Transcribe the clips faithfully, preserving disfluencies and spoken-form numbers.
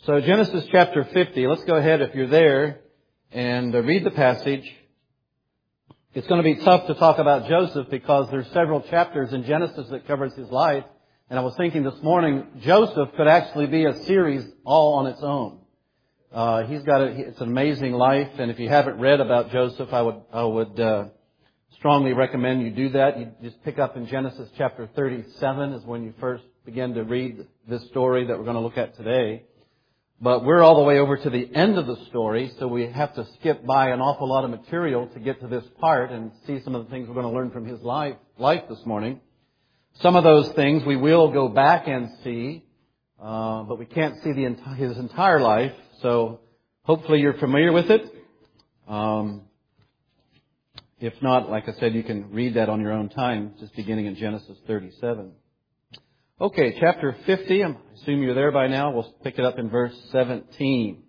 So Genesis chapter fifty, let's go ahead if you're there and uh, read the passage. It's going to be tough to talk about Joseph because there's several chapters in Genesis that covers his life. And I was thinking this morning, Joseph could actually be a series all on its own. Uh, he's got a, it's an amazing life. And if you haven't read about Joseph, I would, I would, uh, strongly recommend you do that. You just pick up in Genesis chapter thirty-seven is when you first begin to read this story that we're going to look at today. But we're all the way over to the end of the story, so we have to skip by an awful lot of material to get to this part and see some of the things we're going to learn from his life, life this morning. Some of those things we will go back and see, uh, but we can't see the enti- his entire life. So hopefully you're familiar with it. Um, if not, like I said, you can read that on your own time, just beginning in Genesis thirty-seven. Okay, chapter fifty, I assume you're there by now. We'll pick it up in verse seventeen.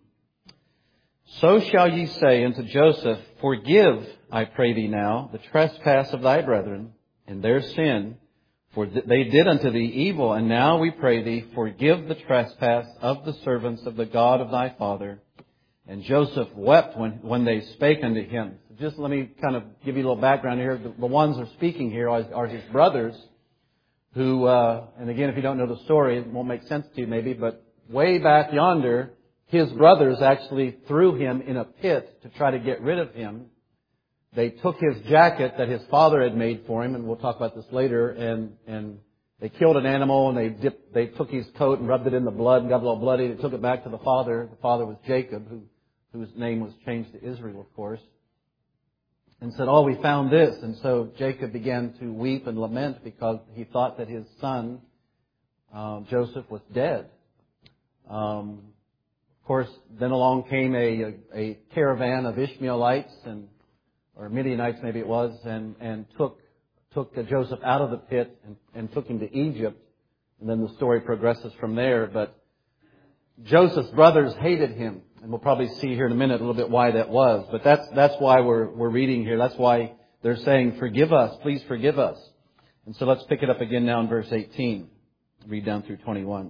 So shall ye say unto Joseph, Forgive, I pray thee now, the trespass of thy brethren, and their sin, for they did unto thee evil, and now we pray thee, forgive the trespass of the servants of the God of thy father. And Joseph wept when, when they spake unto him. Just let me kind of give you a little background here. The, the ones who are speaking here are, are his brothers, who, uh, and again, if you don't know the story, it won't make sense to you maybe, but way back yonder, his brothers actually threw him in a pit to try to get rid of him. They took his jacket that his father had made for him, and we'll talk about this later, and, and they killed an animal, and they dipped, they took his coat and rubbed it in the blood and got a little bloody. They took it back to the father. The father was Jacob, who, whose name was changed to Israel, of course. And said, oh, we found this. And so Jacob began to weep and lament because he thought that his son, uh, Joseph, was dead. Um, of course, then along came a, a, a caravan of Ishmaelites and or Midianites, maybe it was, and, and took took Joseph out of the pit and, and took him to Egypt. And then the story progresses from there. But Joseph's brothers hated him. And we'll probably see here in a minute a little bit why that was. But that's that's why we're we're reading here. That's why they're saying, forgive us, please forgive us. And so let's pick it up again now in verse eighteen. Read down through twenty-one.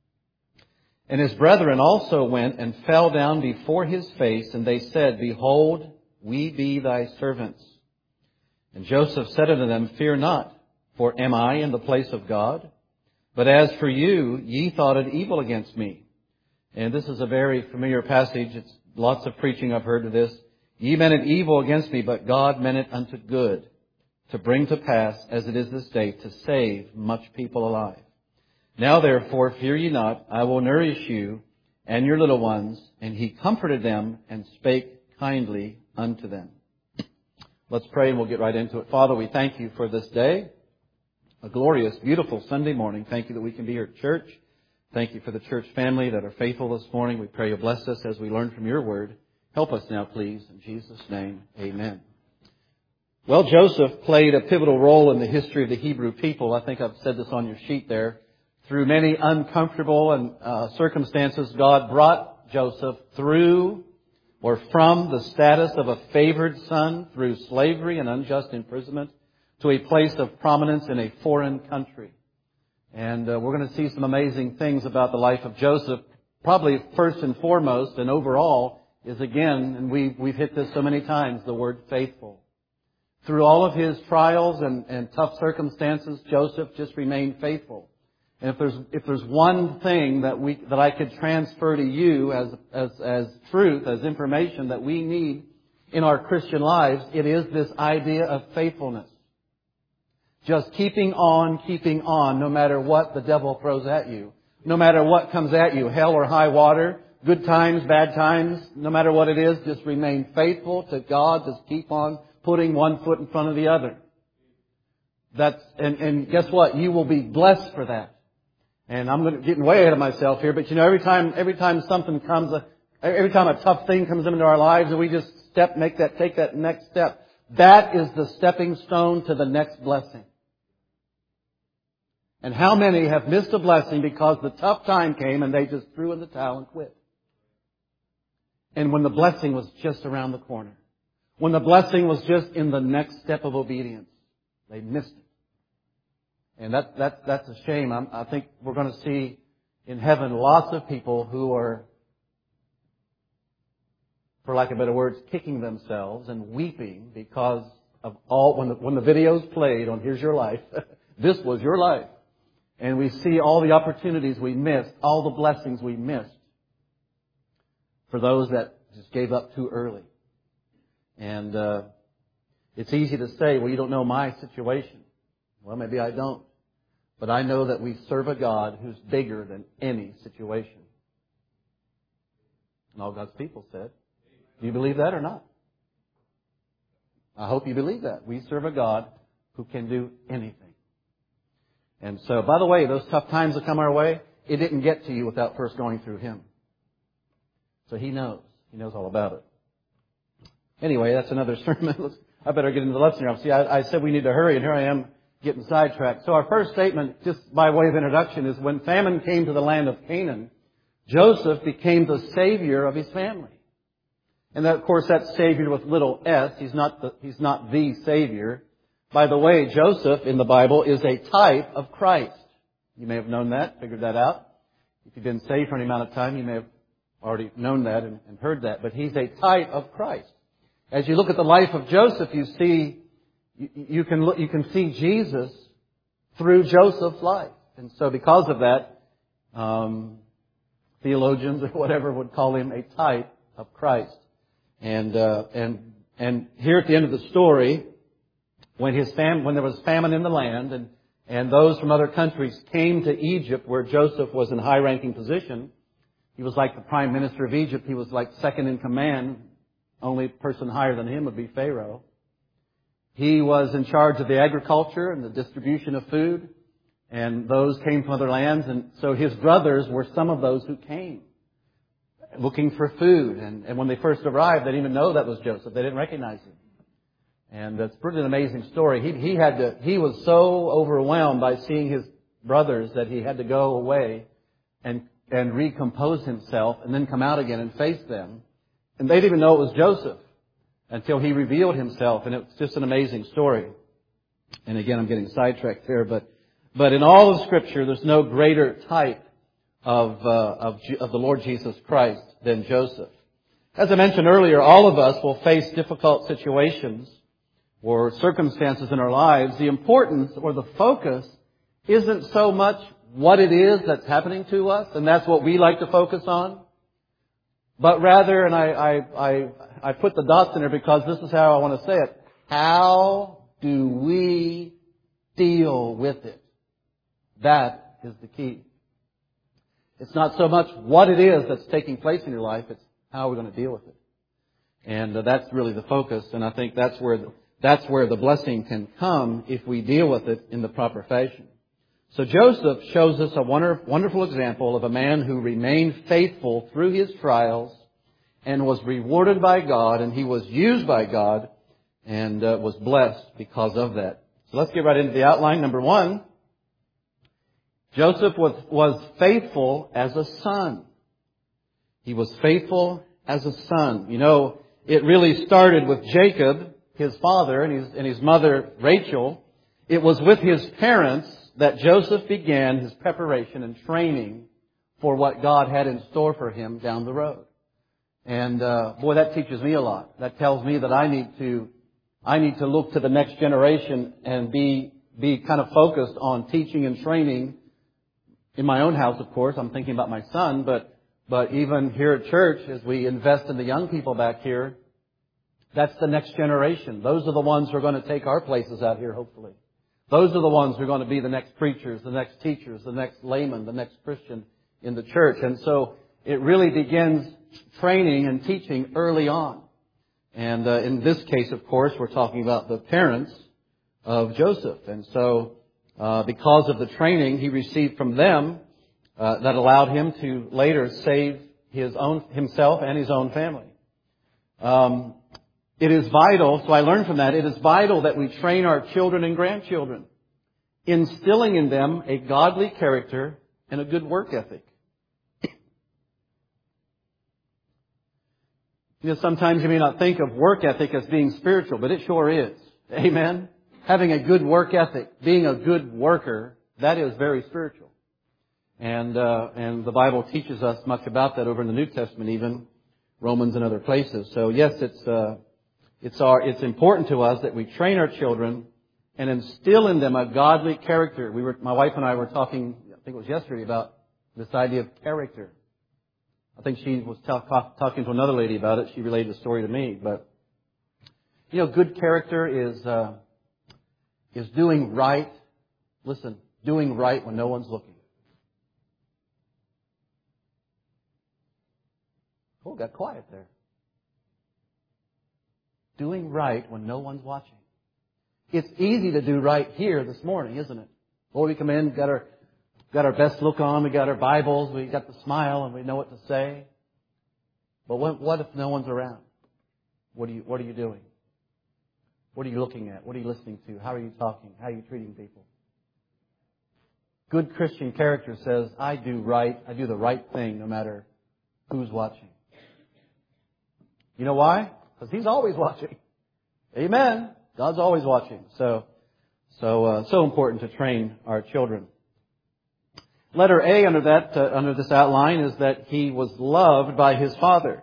And his brethren also went and fell down before his face, and they said, Behold, we be thy servants. And Joseph said unto them, Fear not, for am I in the place of God? But as for you, ye thought it evil against me. And this is a very familiar passage. It's lots of preaching I've heard of this. Ye meant it evil against me, but God meant it unto good, to bring to pass, as it is this day, to save much people alive. Now therefore, fear ye not, I will nourish you and your little ones. And he comforted them and spake kindly unto them. Let's pray and we'll get right into it. Father, we thank you for this day, a glorious, beautiful Sunday morning. Thank you that we can be here at church. Thank you for the church family that are faithful this morning. We pray you bless us as we learn from your word. Help us now, please. In Jesus' name, amen. Well, Joseph played a pivotal role in the history of the Hebrew people. I think I've said this on your sheet there. Through many uncomfortable and uh, circumstances, God brought Joseph through or from the status of a favored son through slavery and unjust imprisonment to a place of prominence in a foreign country. And uh, we're going to see some amazing things about the life of Joseph. Probably first and foremost and overall is again, and we, we've hit this so many times, the word faithful. Through all of his trials and, and tough circumstances, Joseph just remained faithful. And if there's if there's one thing that we that I could transfer to you as as as truth, as information that we need in our Christian lives, it is this idea of faithfulness. Just keeping on, keeping on, no matter what the devil throws at you. No matter what comes at you, hell or high water, good times, bad times, no matter what it is, just remain faithful to God. Just keep on putting one foot in front of the other. That's, and, and guess what? You will be blessed for that. And I'm getting way ahead of myself here, but you know, every time, every time something comes, every time a tough thing comes into our lives and we just step, make that, take that next step, that is the stepping stone to the next blessing. And how many have missed a blessing because the tough time came and they just threw in the towel and quit? And when the blessing was just around the corner. When the blessing was just in the next step of obedience. They missed it. And that, that, that's a shame. I'm, I think we're going to see in heaven lots of people who are, for lack of better words, kicking themselves and weeping because of all, when the, when the video's played on Here's Your Life, this was your life. And we see all the opportunities we missed, all the blessings we missed for those that just gave up too early. And uh, it's easy to say, well, you don't know my situation. Well, maybe I don't. But I know that we serve a God who's bigger than any situation. And all God's people said, do you believe that or not? I hope you believe that. We serve a God who can do anything. And so, by the way, those tough times that come our way, it didn't get to you without first going through Him. So He knows. He knows all about it. Anyway, that's another sermon. I better get into the lesson here. See, I, I said we need to hurry, and here I am getting sidetracked. So our first statement, just by way of introduction, is when famine came to the land of Canaan, Joseph became the savior of his family. And that, of course, that's savior with little s. He's not the, he's not the savior. By the way, Joseph in the Bible is a type of Christ. You may have known that, figured that out. If you've been saved for any amount of time, you may have already known that and, and heard that. But he's a type of Christ. As you look at the life of Joseph, you see You, you can look, you can see Jesus through Joseph's life. And so because of that, um, theologians or whatever would call him a type of Christ. And, uh, and, and here at the end of the story, when his fam, when there was famine in the land and, and those from other countries came to Egypt where Joseph was in high ranking position, he was like the prime minister of Egypt. He was like second in command. Only person higher than him would be Pharaoh. He was in charge of the agriculture and the distribution of food, and those came from other lands. And so his brothers were some of those who came looking for food. And, and when they first arrived, they didn't even know that was Joseph. They didn't recognize him. And that's pretty an amazing story. He, he had to, he was so overwhelmed by seeing his brothers that he had to go away and, and recompose himself and then come out again and face them. And they didn't even know it was Joseph until he revealed himself. And it's just an amazing story. And again, I'm getting sidetracked here, but, but in all of Scripture, there's no greater type of, uh, of, of the Lord Jesus Christ than Joseph. As I mentioned earlier, all of us will face difficult situations or circumstances in our lives. The importance or the focus isn't so much what it is that's happening to us, and that's what we like to focus on. But rather, and I, I, I, I put the dots in there because this is how I want to say it, how do we deal with it? That is the key. It's not so much what it is that's taking place in your life, it's how we're going to deal with it. And uh, that's really the focus, and I think that's where the, that's where the blessing can come if we deal with it in the proper fashion. So Joseph shows us a wonder, wonderful example of a man who remained faithful through his trials and was rewarded by God, and he was used by God and uh, was blessed because of that. So let's get right into the outline. Number one, Joseph was, was faithful as a son. He was faithful as a son. You know, it really started with Jacob, his father, and his, and his mother, Rachel. It was with his parents that Joseph began his preparation and training for what God had in store for him down the road. And uh, boy, that teaches me a lot. That tells me that I need to, I need to look to the next generation and be be kind of focused on teaching and training in my own house. Of course, I'm thinking about my son, but but even here at church, as we invest in the young people back here, that's the next generation. Those are the ones who are going to take our places out here, hopefully. Those are the ones who are going to be the next preachers, the next teachers, the next layman, the next Christian in the church. And so it really begins training and teaching early on. And uh, in this case, of course, we're talking about the parents of Joseph. And so uh, because of the training he received from them, uh, that allowed him to later save his own himself and his own family. Um, It is vital, so I learned from that, it is vital that we train our children and grandchildren, instilling in them a godly character and a good work ethic. You know, sometimes you may not think of work ethic as being spiritual, but it sure is. Amen? Having a good work ethic, being a good worker, that is very spiritual. And, uh, and the Bible teaches us much about that over in the New Testament even, Romans and other places. So yes, it's, uh, it's our, it's important to us that we train our children and instill in them a godly character. We were, my wife and I were talking, I think it was yesterday, about this idea of character. I think she was t- talking to another lady about it. She related the story to me. But, you know, good character is, uh, is doing right. Listen, doing right when no one's looking. Oh, got quiet there. Doing right when no one's watching. It's easy to do right here this morning, isn't it? Before we come in, got our got our best look on, we got our Bibles, we got the smile, and we know what to say. But what, what if no one's around? What are you What are you doing? What are you looking at? What are you listening to? How are you talking? How are you treating people? Good Christian character says, I do right, I do the right thing no matter who's watching. You know why? Because He's always watching. Amen. God's always watching. So, so, uh, so important to train our children. Letter A under that, uh, under this outline is that he was loved by his father.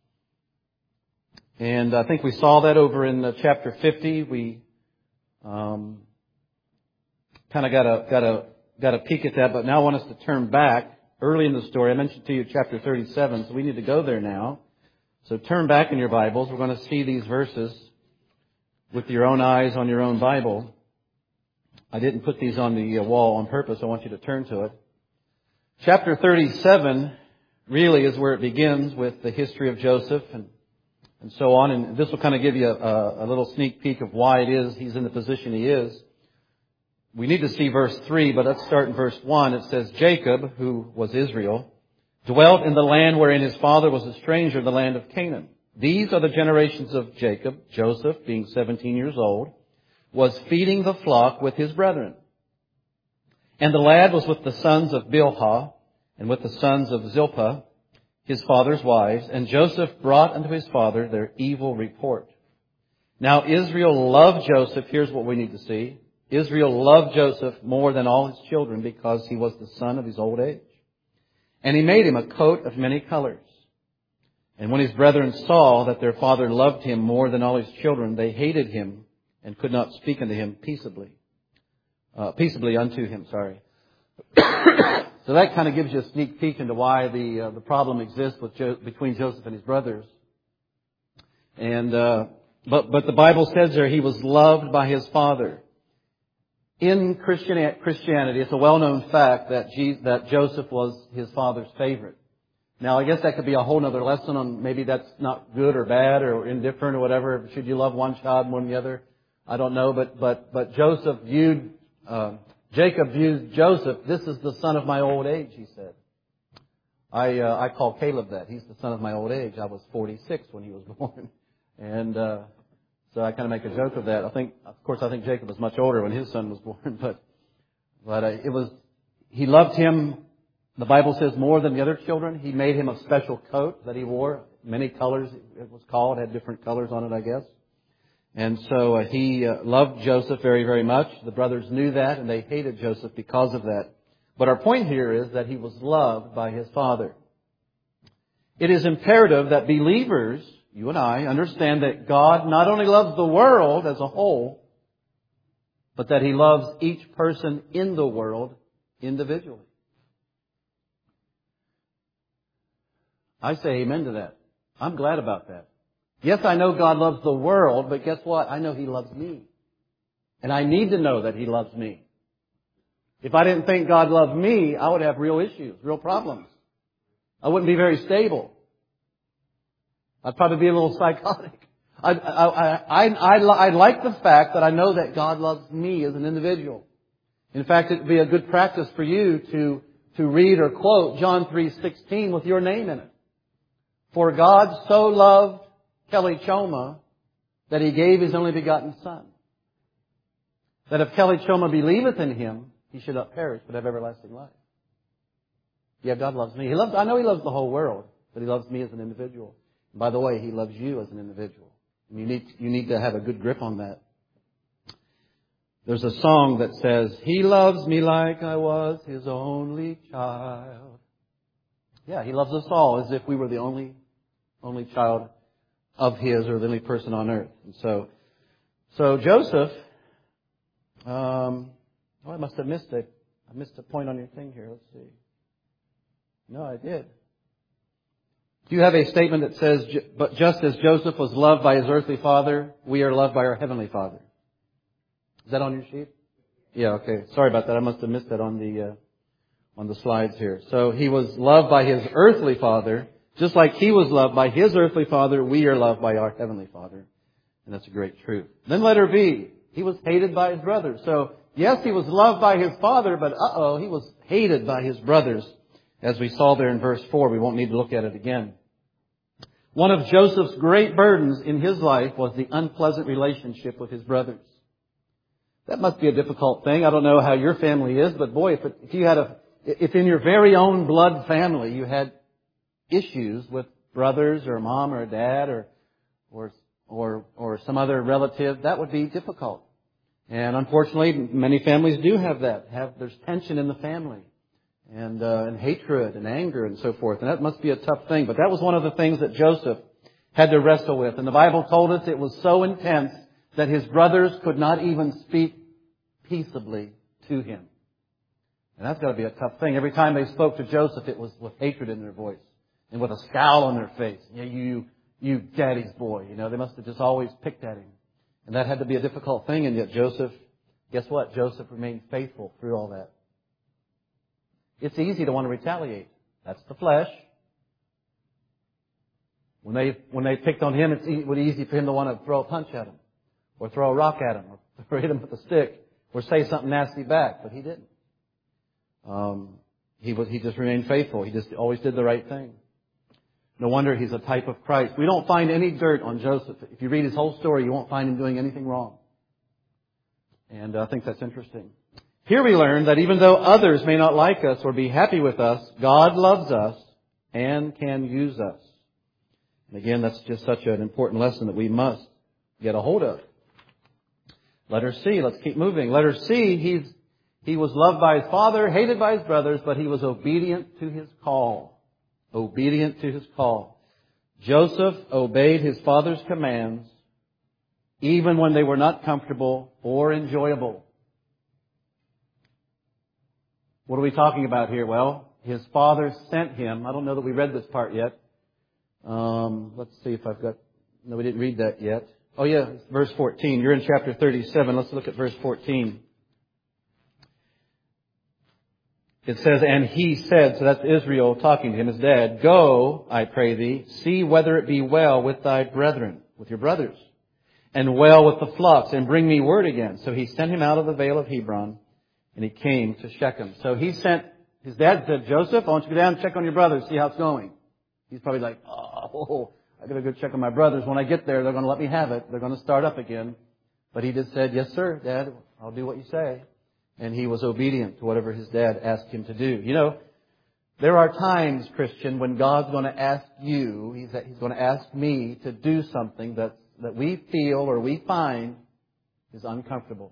And I think we saw that over in uh, chapter fifty. We, um, kind of got a, got a, got a peek at that, but now I want us to turn back early in the story. I mentioned to you chapter thirty-seven, so we need to go there now. So turn back in your Bibles. We're going to see these verses with your own eyes on your own Bible. I didn't put these on the wall on purpose. I want you to turn to it. Chapter thirty-seven really is where it begins with the history of Joseph and, and so on. And this will kind of give you a, a little sneak peek of why it is he's in the position he is. We need to see verse three, but let's start in verse one. It says, Jacob, who was Israel, dwelt in the land wherein his father was a stranger, the land of Canaan. These are the generations of Jacob. Joseph, being seventeen years old, was feeding the flock with his brethren. And the lad was with the sons of Bilhah and with the sons of Zilpah, his father's wives. And Joseph brought unto his father their evil report. Now Israel loved Joseph. Here's what we need to see. Israel loved Joseph more than all his children because he was the son of his old age. And he made him a coat of many colors. And when his brethren saw that their father loved him more than all his children, they hated him and could not speak unto him peaceably. Uh, peaceably unto him, sorry. So that kind of gives you a sneak peek into why the uh, the problem exists with jo- between Joseph and his brothers. And uh, but but the Bible says there he was loved by his father. In Christian, Christianity, it's a well-known fact that Jesus, that Joseph was his father's favorite. Now, I guess that could be a whole other lesson on maybe that's not good or bad or indifferent or whatever. Should you love one child more than the other? I don't know. But but but Joseph viewed uh, Jacob viewed Joseph. This is the son of my old age, he said. I uh, I call Caleb that. He's the son of my old age. I was forty-six when he was born, and uh, so I kind of make a joke of that. I think, of course, I think Jacob was much older when his son was born, but but uh, it was he loved him. The Bible says more than the other children. He made him a special coat that he wore. Many colors, it was called. It had different colors on it, I guess. And so uh, he uh, loved Joseph very, very much. The brothers knew that, and they hated Joseph because of that. But our point here is that he was loved by his father. It is imperative that believers, you and I, understand that God not only loves the world as a whole, but that He loves each person in the world individually. I say amen to that. I'm glad about that. Yes, I know God loves the world, but guess what? I know He loves me. And I need to know that He loves me. If I didn't think God loved me, I would have real issues, real problems. I wouldn't be very stable. I'd probably be a little psychotic. I, I, I, I, I like the fact that I know that God loves me as an individual. In fact, it would be a good practice for you to, to read or quote John three sixteen with your name in it. For God so loved Kelly Choma that He gave His only begotten Son, that if Kelly Choma believeth in Him, he should not perish but have everlasting life. Yeah, God loves me. He loves, I know He loves the whole world, but He loves me as an individual. And by the way, He loves you as an individual. And you need, you need to have a good grip on that. There's a song that says, He loves me like I was His only child. Yeah, He loves us all as if we were the only, only child of His or the only person on earth. And so, so Joseph, um, oh, I must have missed a, I missed a point on your thing here. Let's see. No, I did. Do you have a statement that says, but just as Joseph was loved by his earthly father, we are loved by our heavenly Father? Is that on your sheet? Yeah, okay. Sorry about that. I must have missed that on the, uh, on the slides here. So he was loved by his earthly father. Just like he was loved by his earthly father, we are loved by our heavenly Father. And that's a great truth. Then letter B. He was hated by his brothers. So, yes, he was loved by his father, but uh-oh, he was hated by his brothers. As we saw there in verse four, we won't need to look at it again. One of Joseph's great burdens in his life was the unpleasant relationship with his brothers. That must be a difficult thing. I don't know how your family is, but boy, if, it, if you had a, if in your very own blood family you had issues with brothers or mom or dad or, or, or, or some other relative, that would be difficult. And unfortunately, many families do have that. Have, there's tension in the family. And, uh, and hatred and anger and so forth. And that must be a tough thing. But that was one of the things that Joseph had to wrestle with. And the Bible told us it was so intense that his brothers could not even speak peaceably to him. And that's got to be a tough thing. Every time they spoke to Joseph, it was with hatred in their voice and with a scowl on their face. Yeah, you, you daddy's boy. You know, they must have just always picked at him. And that had to be a difficult thing. And yet Joseph, guess what? Joseph remained faithful through all that. It's easy to want to retaliate. That's the flesh. When they when they picked on him, it's easy, it was easy for him to want to throw a punch at him, or throw a rock at him, or hit him with a stick, or say something nasty back. But he didn't. Um, he was he just remained faithful. He just always did the right thing. No wonder he's a type of Christ. We don't find any dirt on Joseph. If you read his whole story, you won't find him doing anything wrong. And I think that's interesting. Here we learn that even though others may not like us or be happy with us, God loves us and can use us. And again, that's just such an important lesson that we must get a hold of. Letter C, let's keep moving. Letter C, he's, he was loved by his father, hated by his brothers, but he was obedient to his call. Obedient to his call. Joseph obeyed his father's commands even when they were not comfortable or enjoyable. What are we talking about here? Well, his father sent him. I don't know that we read this part yet. Um, let's see if I've got... No, we didn't read that yet. Oh, yeah, it's verse fourteen. You're in chapter thirty-seven. Let's look at verse fourteen. It says, and he said, so that's Israel talking to him, his dad, go, I pray thee, see whether it be well with thy brethren, with your brothers, and well with the flocks, and bring me word again. So he sent him out of the vale of Hebron. And he came to Shechem. So he sent, his dad said, Joseph, I want you to go down and check on your brothers, see how it's going. He's probably like, oh, I got to go check on my brothers. When I get there, they're going to let me have it. They're going to start up again. But he just said, yes, sir, Dad, I'll do what you say. And he was obedient to whatever his dad asked him to do. You know, there are times, Christian, when God's going to ask you, he's, he's going to ask me to do something that, that we feel or we find is uncomfortable.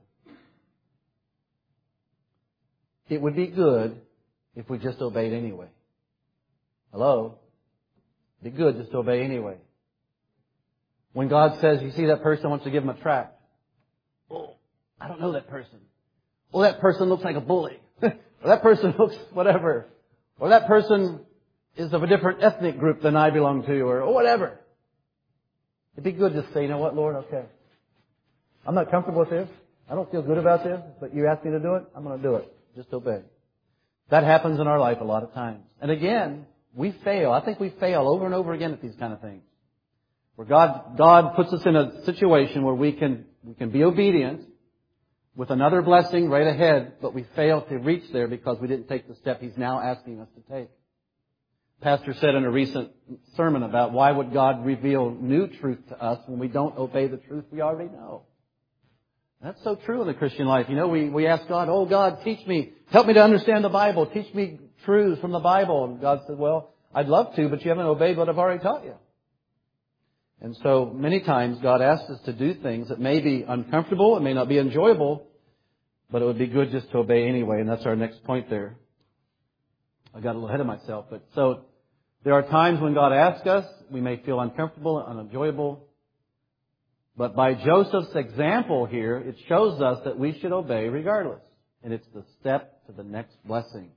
It would be good if we just obeyed anyway. Hello? It'd be good just to obey anyway. When God says, you see that person, wants to give him a tract. Oh, I don't know that person. Well, that person looks like a bully. Or that person looks whatever. Or that person is of a different ethnic group than I belong to, or, or whatever. It'd be good to say, you know what, Lord, okay. I'm not comfortable with this. I don't feel good about this, but you asked me to do it. I'm going to do it. Just obey. That happens in our life a lot of times. And again, we fail. I think we fail over and over again at these kind of things. Where God, God puts us in a situation where we can, we can be obedient with another blessing right ahead, but we fail to reach there because we didn't take the step He's now asking us to take. Pastor said in a recent sermon about why would God reveal new truth to us when we don't obey the truth we already know. That's so true in the Christian life. You know, we, we ask God, oh God, teach me, help me to understand the Bible, teach me truths from the Bible. And God said, well, I'd love to, but you haven't obeyed what I've already taught you. And so many times God asks us to do things that may be uncomfortable, it may not be enjoyable, but it would be good just to obey anyway, and that's our next point there. I got a little ahead of myself, but so there are times when God asks us, we may feel uncomfortable, unenjoyable, but by Joseph's example here, it shows us that we should obey regardless, and it's the step to the next blessing.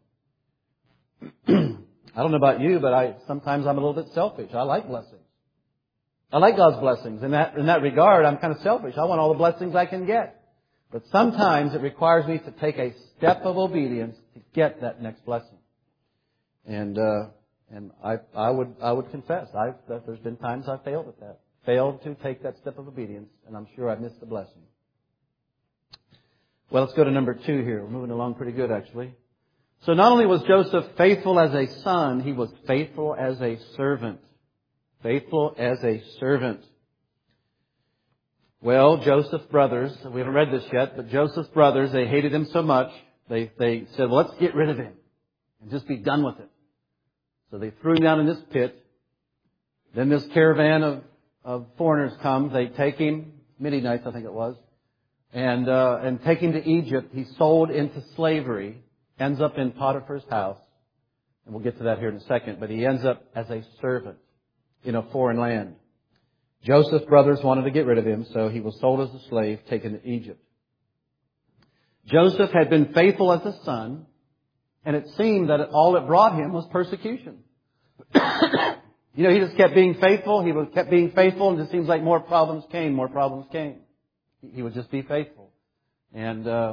I don't know about you, but I sometimes I'm a little bit selfish. I like blessings. I like God's blessings. In that in that regard, I'm kind of selfish. I want all the blessings I can get. But sometimes it requires me to take a step of obedience to get that next blessing. And uh, and I I would I would confess I've that there's been times I failed at that. Failed to take that step of obedience, and I'm sure I've missed the blessing. Well, let's go to number two here. We're moving along pretty good, actually. So not only was Joseph faithful as a son, he was faithful as a servant. Faithful as a servant. Well, Joseph's brothers, we haven't read this yet, but Joseph's brothers, they hated him so much, they, they said, well, let's get rid of him and just be done with it. So they threw him down in this pit. Then this caravan of, of foreigners comes. They take him, Midianites I think it was, and, uh, and take him to Egypt. He's sold into slavery. Ends up in Potiphar's house. And we'll get to that here in a second. But he ends up as a servant in a foreign land. Joseph's brothers wanted to get rid of him, so he was sold as a slave, taken to Egypt. Joseph had been faithful as a son, and it seemed that all it brought him was persecution. You know, he just kept being faithful. He kept being faithful, and it seems like more problems came, more problems came. He would just be faithful. And uh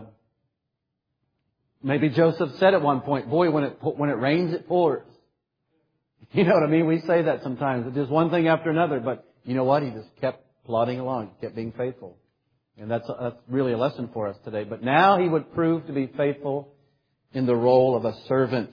maybe Joseph said at one point, boy, when it when it rains, it pours. You know what I mean? We say that sometimes. It's just one thing after another. But you know what? He just kept plodding along. He kept being faithful. And that's, that's really a lesson for us today. But now he would prove to be faithful in the role of a servant.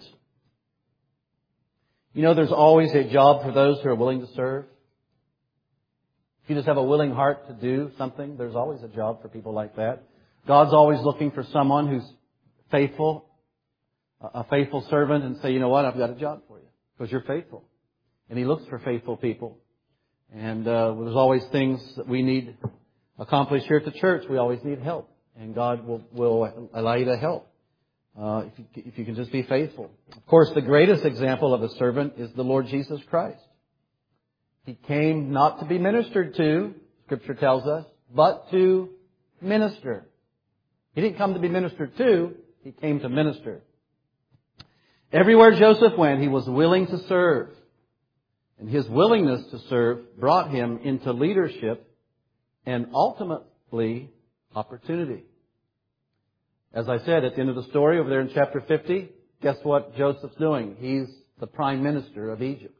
You know, there's always a job for those who are willing to serve. If you just have a willing heart to do something, there's always a job for people like that. God's always looking for someone who's faithful, a faithful servant, and say, you know what, I've got a job for you because you're faithful. And He looks for faithful people. And uh, there's always things that we need accomplished here at the church. We always need help, and God will, will allow you to help uh, if, you, if you can just be faithful. Of course, the greatest example of a servant is the Lord Jesus Christ. He came not to be ministered to, Scripture tells us, but to minister. He didn't come to be ministered to. He came to minister. Everywhere Joseph went, he was willing to serve. And his willingness to serve brought him into leadership and ultimately opportunity. As I said at the end of the story over there in chapter fifty, guess what Joseph's doing? He's the prime minister of Egypt.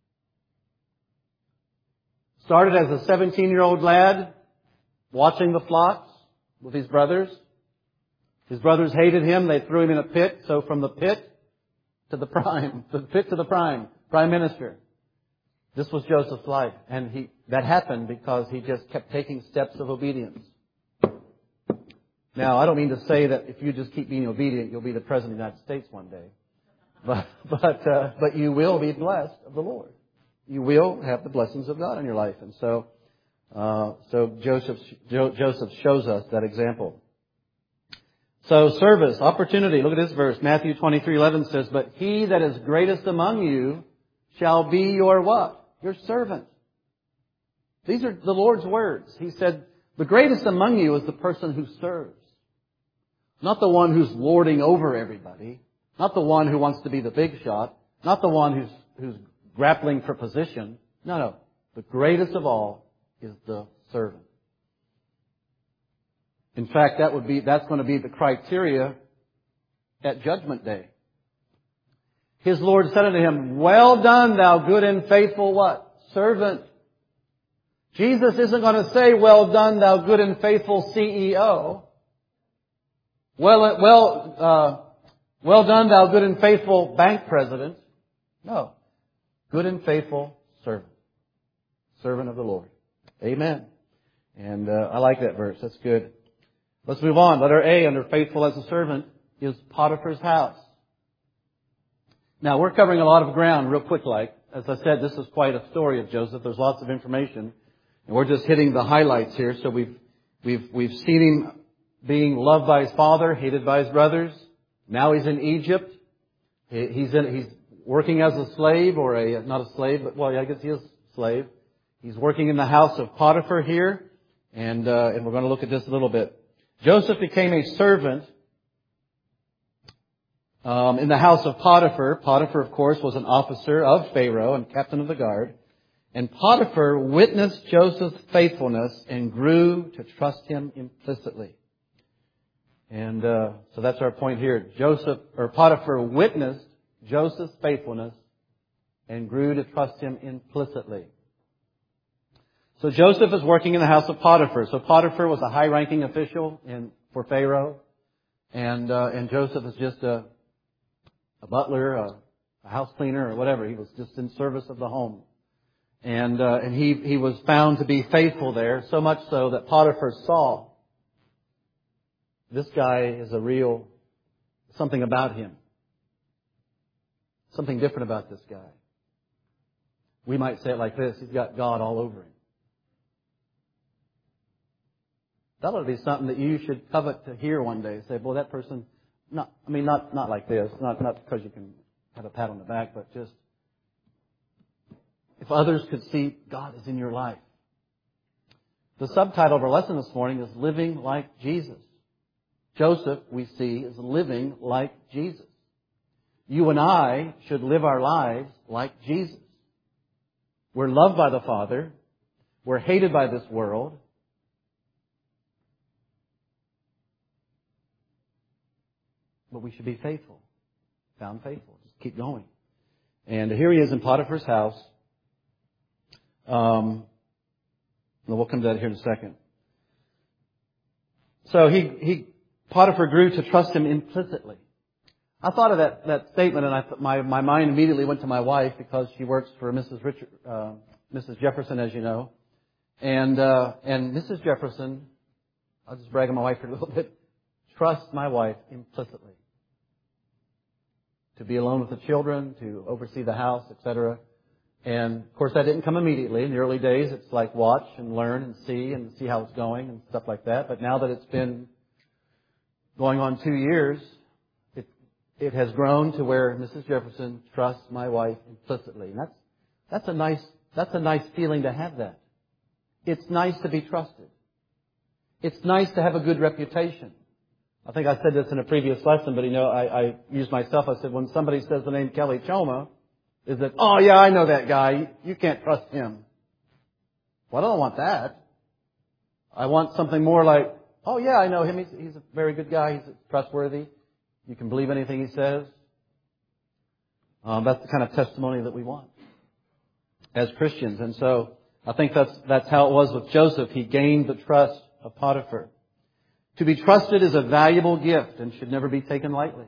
Started as a seventeen-year-old lad watching the flocks with his brothers. His brothers hated him. They threw him in a pit. So from the pit to the prime, from the pit to the prime, prime minister. This was Joseph's life. And he that happened because he just kept taking steps of obedience. Now, I don't mean to say that if you just keep being obedient, you'll be the President of the United States one day. But but uh, but you will be blessed of the Lord. You will have the blessings of God in your life. And so uh, so Joseph jo- Joseph shows us that example. So service, opportunity. Look at this verse. Matthew twenty-three eleven says, "But he that is greatest among you shall be your what? Your servant." These are the Lord's words. He said, the greatest among you is the person who serves. Not the one who's lording over everybody. Not the one who wants to be the big shot. Not the one who's, who's grappling for position. No, no. The greatest of all is the servant. In fact, that would be, that's going to be the criteria at Judgment Day. His Lord said unto him, "Well done, thou good and faithful" what? Servant. Jesus isn't going to say, "Well done, thou good and faithful C E O." Well, well, uh, well done, thou good and faithful bank president. No. Good and faithful servant. Servant of the Lord. Amen. And uh, I like that verse. That's good. Let's move on. Letter A under faithful as a servant is Potiphar's house. Now, we're covering a lot of ground real quick like. As I said, this is quite a story of Joseph. There's lots of information. And we're just hitting the highlights here. So we've, we've, we've seen him being loved by his father, hated by his brothers. Now he's in Egypt. He's in, he's working as a slave or a, not a slave, but well, I guess he is a slave. He's working in the house of Potiphar here. And, uh, and we're going to look at this a little bit. Joseph became a servant um, in the house of Potiphar. Potiphar, of course, was an officer of Pharaoh and captain of the guard. And Potiphar witnessed Joseph's faithfulness and grew to trust him implicitly. And uh, so that's our point here. Joseph or Potiphar witnessed Joseph's faithfulness and grew to trust him implicitly. So Joseph is working in the house of Potiphar. So Potiphar was a high-ranking official in for Pharaoh, and uh, and Joseph is just a, a butler, a, a house cleaner, or whatever. He was just in service of the home, and uh, and he he was found to be faithful there, so much so that Potiphar saw this guy is a real something about him, something different about this guy. We might say it like this: he's got God all over him. That ought to be something that you should covet to hear one day. Say, boy, that person, not, I mean, not, not like this, not, not because you can have a pat on the back, but just if others could see God is in your life. The subtitle of our lesson this morning is Living Like Jesus. Joseph, we see, is living like Jesus. You and I should live our lives like Jesus. We're loved by the Father. We're hated by this world. But we should be faithful. Found faithful. Just keep going. And here he is in Potiphar's house. Um, and we'll come to that here in a second. So he, he, Potiphar grew to trust him implicitly. I thought of that, that statement, and I, my, my mind immediately went to my wife because she works for Missus Richard, uh, Missus Jefferson, as you know. And, uh, and Missus Jefferson, I'll just brag on my wife for a little bit, trusts my wife implicitly. To be alone with the children, to oversee the house, et cetera. And, of course, that didn't come immediately. In the early days, it's like watch and learn and see and see how it's going and stuff like that. But now that it's been going on two years, it, it has grown to where Missus Jefferson trusts my wife implicitly. And that's, that's a nice, that's a nice feeling to have that. It's nice to be trusted. It's nice to have a good reputation. I think I said this in a previous lesson, but you know, I, I used myself. I said, when somebody says the name Kelly Choma, is that, oh yeah, I know that guy. You, you can't trust him. Well, I don't want that. I want something more like, oh yeah, I know him. He's, he's a very good guy. He's trustworthy. You can believe anything he says. Um, that's the kind of testimony that we want as Christians. And so I think that's, that's how it was with Joseph. He gained the trust of Potiphar. To be trusted is a valuable gift and should never be taken lightly.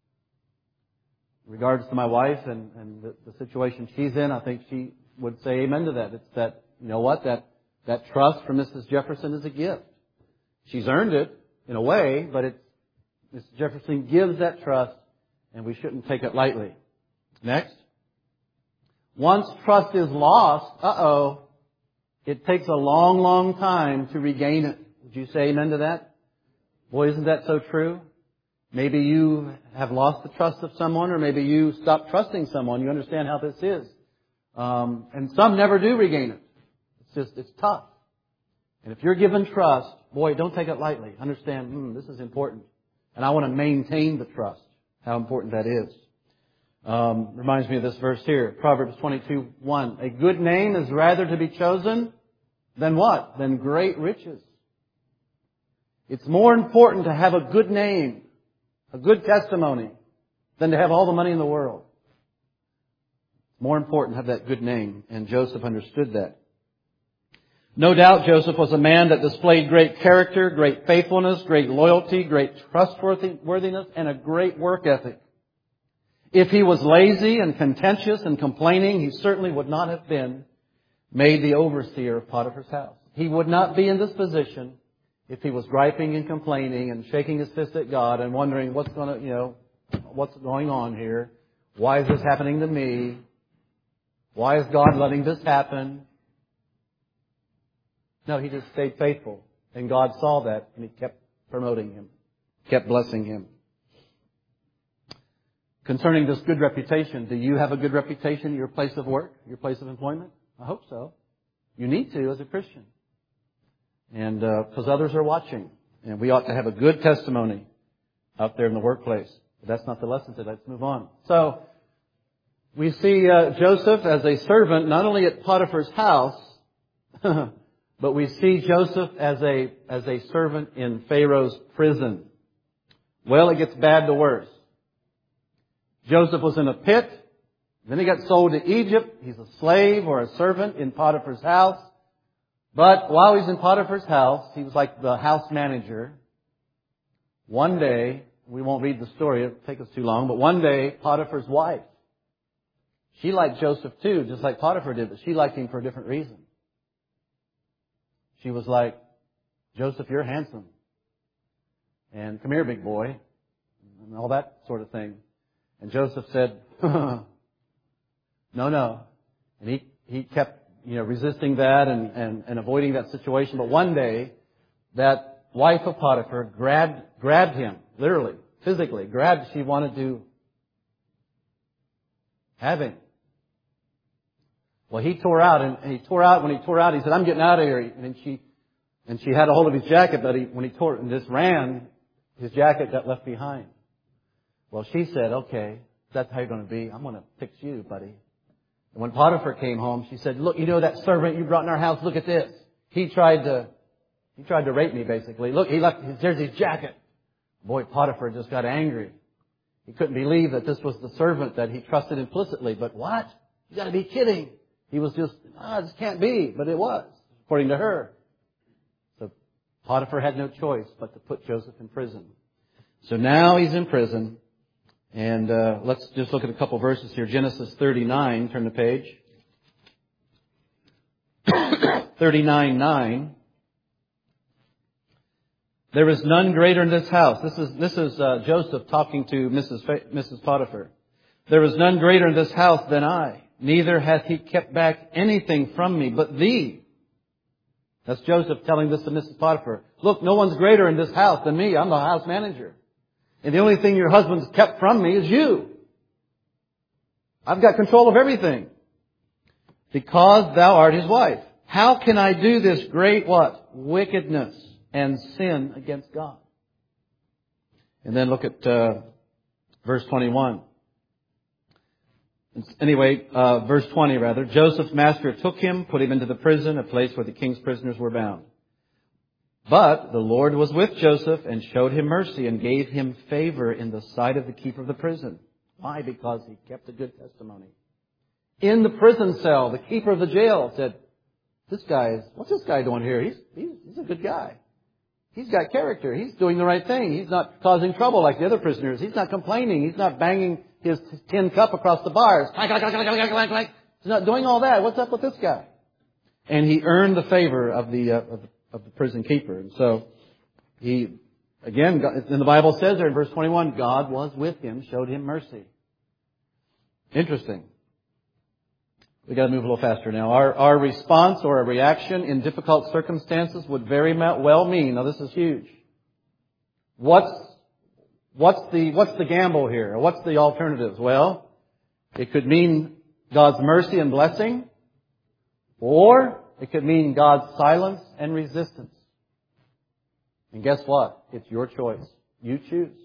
In regards to my wife and, and the, the situation she's in, I think she would say amen to that. It's that, you know what, that, that trust from Missus Jefferson is a gift. She's earned it in a way, but it's, Missus Jefferson gives that trust and we shouldn't take it lightly. Next. Once trust is lost, uh-oh, it takes a long, long time to regain it. Would you say amen to that? Boy, isn't that so true? Maybe you have lost the trust of someone, or maybe you stopped trusting someone. You understand how this is. Um, and some never do regain it. It's just, it's tough. And if you're given trust, boy, don't take it lightly. Understand, hmm, this is important. And I want to maintain the trust. How important that is. Um, reminds me of this verse here. Proverbs twenty-two one. A good name is rather to be chosen than what? Than great riches. It's more important to have a good name, a good testimony, than to have all the money in the world. It's more important to have that good name, and Joseph understood that. No doubt Joseph was a man that displayed great character, great faithfulness, great loyalty, great trustworthiness, and a great work ethic. If he was lazy and contentious and complaining, he certainly would not have been made the overseer of Potiphar's house. He would not be in this position if he was griping and complaining and shaking his fist at God and wondering what's going to, you know, what's going on here? Why is this happening to me? Why is God letting this happen? No, he just stayed faithful. And God saw that and he kept promoting him, kept blessing him. Concerning this good reputation, do you have a good reputation at your place of work, your place of employment? I hope so. You need to as a Christian. And because uh, others are watching. And we ought to have a good testimony out there in the workplace. But that's not the lesson today. Let's move on. So, we see uh, Joseph as a servant not only at Potiphar's house, but we see Joseph as a as a servant in Pharaoh's prison. Well, it gets bad to worse. Joseph was in a pit. Then he got sold to Egypt. He's a slave or a servant in Potiphar's house. But while he's in Potiphar's house, he was like the house manager. One day, we won't read the story, it'll take us too long, but one day, Potiphar's wife, she liked Joseph too, just like Potiphar did, but she liked him for a different reason. She was like, Joseph, you're handsome. And come here, big boy. And all that sort of thing. And Joseph said, no, no. And he, he kept, you know, resisting that and, and, and avoiding that situation. But one day, that wife of Potiphar grabbed, grabbed him, literally, physically, grabbed, she wanted to have him. Well, he tore out, and he tore out, when he tore out, he said, I'm getting out of here. And she, and she had a hold of his jacket, but he, when he tore it and just ran, his jacket got left behind. Well, she said, okay, if that's how you're going to be, I'm going to fix you, buddy. And when Potiphar came home, she said, look, you know that servant you brought in our house, look at this. He tried to, he tried to rape me, basically. Look, he left, there's his jacket. Boy, Potiphar just got angry. He couldn't believe that this was the servant that he trusted implicitly. But what? You got to be kidding. He was just, ah, this can't be. But it was, according to her. So Potiphar had no choice but to put Joseph in prison. So now he's in prison. And uh, let's just look at a couple verses here. Genesis thirty-nine, turn the page. thirty-nine nine. There is none greater in this house. This is this is uh, Joseph talking to Missus Fa- Missus Potiphar. There is none greater in this house than I. Neither hath he kept back anything from me but thee. That's Joseph telling this to Missus Potiphar. Look, no one's greater in this house than me. I'm the house manager. And the only thing your husband's kept from me is you. I've got control of everything. Because thou art his wife. How can I do this great what? Wickedness and sin against God. And then look at uh, verse twenty-one. Anyway, uh, verse twenty rather. Joseph's master took him, put him into the prison, a place where the king's prisoners were bound. But the Lord was with Joseph and showed him mercy and gave him favor in the sight of the keeper of the prison. Why? Because he kept a good testimony. In the prison cell, the keeper of the jail said, this guy is, what's this guy doing here? He's, he's, he's a good guy. He's got character. He's doing the right thing. He's not causing trouble like the other prisoners. He's not complaining. He's not banging his tin cup across the bars. He's not doing all that. What's up with this guy? And he earned the favor of the, uh, of the of the prison keeper. And so he, again, and the Bible says there in verse twenty-one, God was with him, showed him mercy. Interesting. We got to move a little faster now. Our, our response or a reaction in difficult circumstances would very well mean, now this is huge. What's, what's the, what's the gamble here? What's the alternatives? Well, it could mean God's mercy and blessing, or it could mean God's silence and resistance. And guess what? It's your choice. You choose.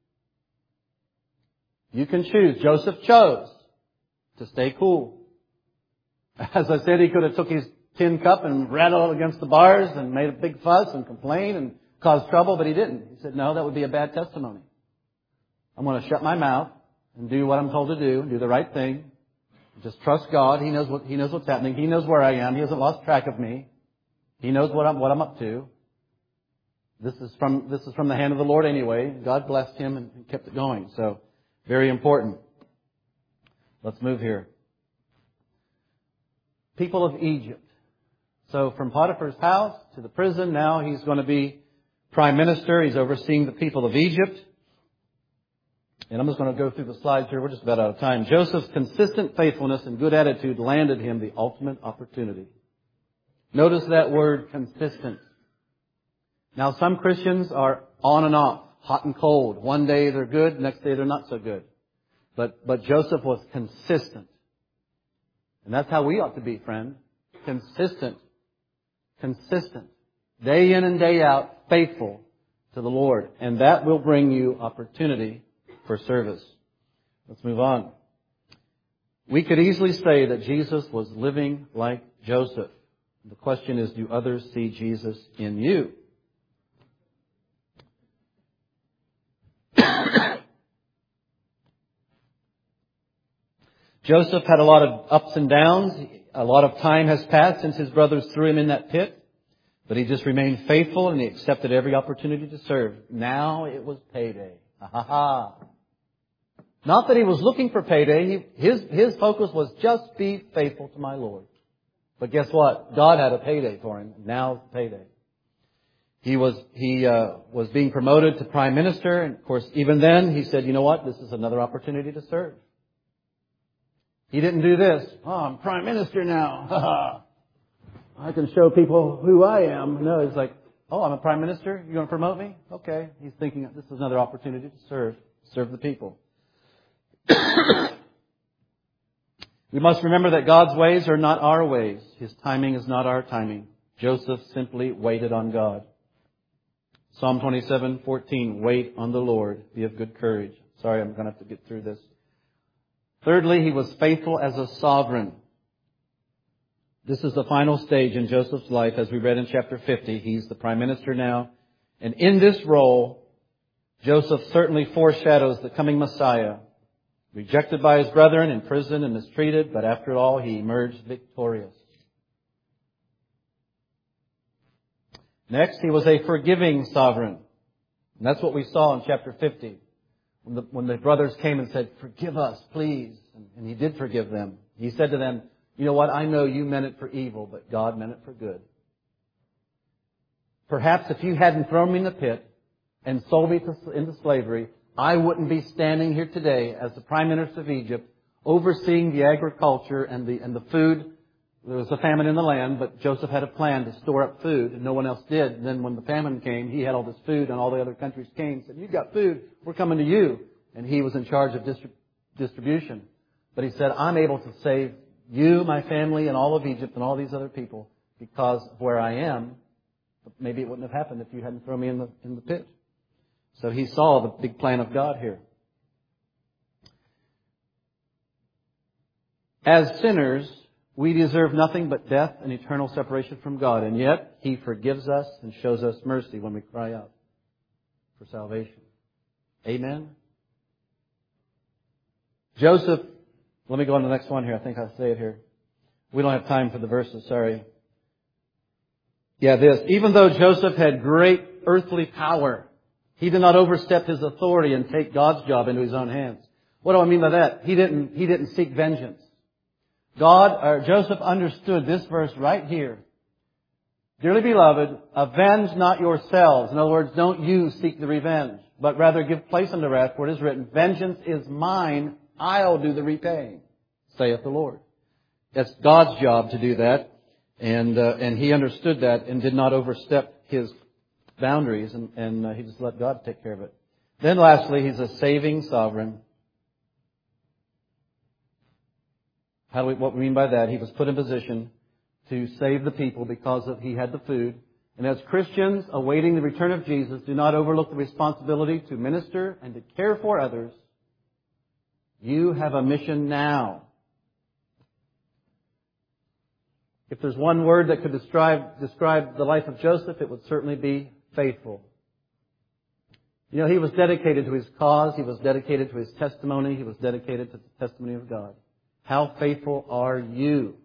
You can choose. Joseph chose to stay cool. As I said, he could have took his tin cup and rattled against the bars and made a big fuss and complained and caused trouble, but he didn't. He said, no, that would be a bad testimony. I'm going to shut my mouth and do what I'm told to do, do the right thing. Just trust God. He knows what, He knows what's happening. He knows where I am. He hasn't lost track of me. He knows what I'm, what I'm up to. This is from, this is from the hand of the Lord anyway. God blessed him and kept it going. So, very important. Let's move here. People of Egypt. So, from Potiphar's house to the prison, now he's going to be prime minister. He's overseeing the people of Egypt. And I'm just going to go through the slides here. We're just about out of time. Joseph's consistent faithfulness and good attitude landed him the ultimate opportunity. Notice that word, consistent. Now, some Christians are on and off, hot and cold. One day they're good, next day they're not so good. But, but Joseph was consistent. And that's how we ought to be, friend. Consistent. Consistent. Day in and day out, faithful to the Lord. And that will bring you opportunity for service. Let's move on. We could easily say that Jesus was living like Joseph. The question is, do others see Jesus in you? Joseph had a lot of ups and downs. A lot of time has passed since his brothers threw him in that pit. But he just remained faithful and he accepted every opportunity to serve. Now it was payday. Ha ha ha. Not that he was looking for payday. He, his, his focus was just be faithful to my Lord. But guess what? God had a payday for him. Now it's payday. He was, he, uh, was being promoted to prime minister. And of course, even then he said, you know what? This is another opportunity to serve. He didn't do this. Oh, I'm prime minister now. I can show people who I am. No, he's like, oh, I'm a prime minister? You're going to promote me? Okay. He's thinking this is another opportunity to serve, serve the people. We must remember that God's ways are not our ways. His timing is not our timing. Joseph simply waited on God. Psalm twenty-seven fourteen, wait on the Lord. Be of good courage. Sorry, I'm going to have to get through this. Thirdly, he was faithful as a sovereign. This is the final stage in Joseph's life, as we read in chapter fifty. He's the prime minister now. And in this role, Joseph certainly foreshadows the coming Messiah. Rejected by his brethren, in prison and mistreated, but after all, he emerged victorious. Next, he was a forgiving sovereign. And that's what we saw in chapter fifty. When the, when the brothers came and said, forgive us, please. And, and he did forgive them. He said to them, you know what? I know you meant it for evil, but God meant it for good. Perhaps if you hadn't thrown me in the pit and sold me to, into slavery, I wouldn't be standing here today as the Prime Minister of Egypt, overseeing the agriculture and the and the food. There was a famine in the land, but Joseph had a plan to store up food, and no one else did. And then when the famine came, he had all this food, and all the other countries came and said, you've got food, we're coming to you. And he was in charge of distrib- distribution. But he said, I'm able to save you, my family, and all of Egypt, and all these other people because of where I am. But maybe it wouldn't have happened if you hadn't thrown me in the in the pit. So he saw the big plan of God here. As sinners, we deserve nothing but death and eternal separation from God. And yet, He forgives us and shows us mercy when we cry out for salvation. Amen? Joseph, let me go on to the next one here. I think I'll say it here. We don't have time for the verses, sorry. Yeah, this. Even though Joseph had great earthly power, he did not overstep his authority and take God's job into his own hands. What do I mean by that? He didn't, he didn't seek vengeance. God, or Joseph understood this verse right here. Dearly beloved, avenge not yourselves. In other words, don't you seek the revenge, but rather give place unto wrath, for it is written, vengeance is mine, I'll do the repaying, saith the Lord. That's God's job to do that. And, uh, and he understood that and did not overstep his boundaries, and, and uh, he just let God take care of it. Then lastly, he's a saving sovereign. How do we, what we mean by that? He was put in position to save the people because of he had the food. And as Christians awaiting the return of Jesus, do not overlook the responsibility to minister and to care for others. You have a mission now. If there's one word that could describe, describe the life of Joseph, it would certainly be faithful. You know, he was dedicated to his cause. He was dedicated to his testimony. He was dedicated to the testimony of God. How faithful are you?